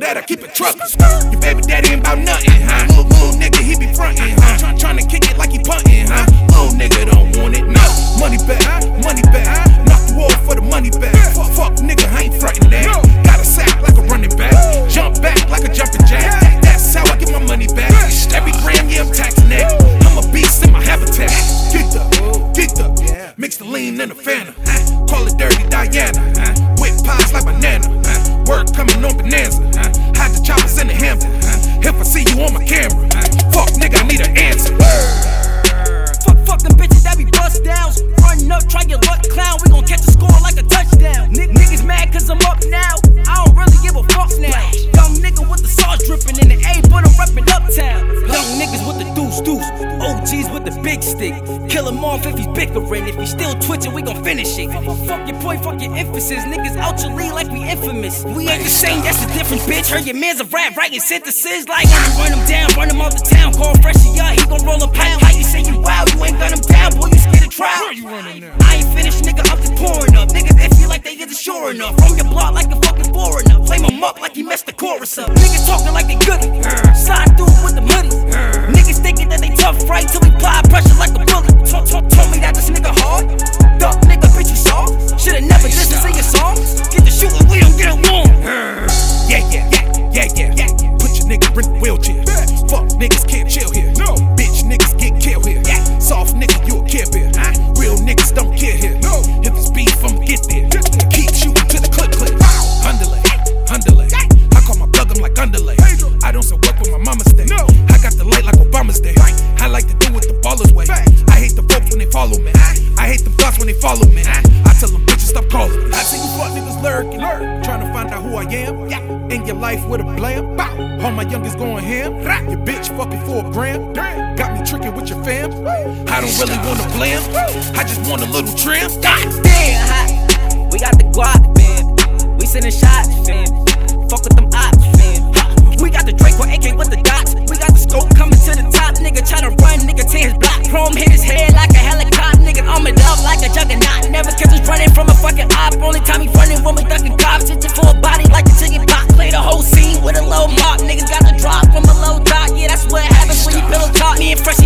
that I keep it truckin'. Your baby daddy ain't bout nothing, huh? Little nigga, he be frontin', huh? Tryna kick it like he puntin', huh? Little nigga don't want it, no. Money back, knock the wall for the money back. Fuck nigga, I ain't frontin' that. Got a sack like a running back, jump back like a jumping jack. That's how I get my money back. Every gram, yeah, I'm taxing that. I'm a beast in my habitat. Get up, mix the lean and the Fanta. Call it Dirty Diana. Whip pies like banana. Work coming on Bonanza. Hide the choppers in the Hampton. If I see you on my camera, fuck nigga, I need an answer. Fuck them bitches that be bust downs. Run up, try your luck, clown. We gon' catch the score like a touchdown. Niggas mad cause I'm up now. I don't really give a fuck now. Young nigga with the sauce drippin' in the A, but I'm reppin' uptown. Young niggas with the deuce. OGs with the big stick. Kill him off if he's bickering. If he's still twitching, we gon' finish it. Fuck your point, fuck your emphasis. Niggas out your league like we infamous. We ain't the same, that's a different bitch. Heard your man's a rap writing synthesis. Like run him down, run him out the town. Call Freshie up, he gon' roll a pound. How you say you wild, you ain't gun him down, boy, you scared of trial. I ain't finished, nigga, I'm just pouring up. Niggas they feel like they isn't sure enough. From your block like a fucking foreigner. Flame him up like he messed the chorus up. Niggas talking like they good. Slide through with the hoodies. Niggas thinking that they tough, right? Till we apply pressure like a bullet. Told me that this nigga hard. Duck nigga, bitch, you saw. Shoulda never listened to your songs. Get the shooting, we don't get along. Yeah. Put your nigga in the wheelchair. Fuck niggas can't chill here. No. Bitch niggas get killed here. Soft nigga, you a Care Bear. Real niggas don't care here. No. If it's beef, I'ma get there. Keep shooting to the clip. Underlay. I call my plug, I'm like underlay. I don't sell work with my mama's day. No. I got the light like Obama's day. I like to do it the ballers way. I hate the folks when they follow me. I hate the thoughts when they follow me. I tell them bitches stop calling me. I see you fuck niggas lurking, trying to find out who I am. In your life with a blam. All my youngest going ham. Your bitch fucking for a gram. Got me tricking with your fam. I don't really wanna blam. I just want a little trim. God damn hot. We got the guap, fam. We sending shots, fam. Fuck with them ops, fam. We got the Drake with AK with the dots. We got the scope coming to the top. Nigga tryna run, nigga tear his block. Chrome hit his head like a helicopter. Nigga armored up like a juggernaut. Never catch us running from a fucking op. Only time he running when we ducking cops. Itching for a body like a chicken pop. Play the whole scene with a low mark. Niggas got the drop from a low top. Yeah, that's what happens when you pillow talk. Me and Fresh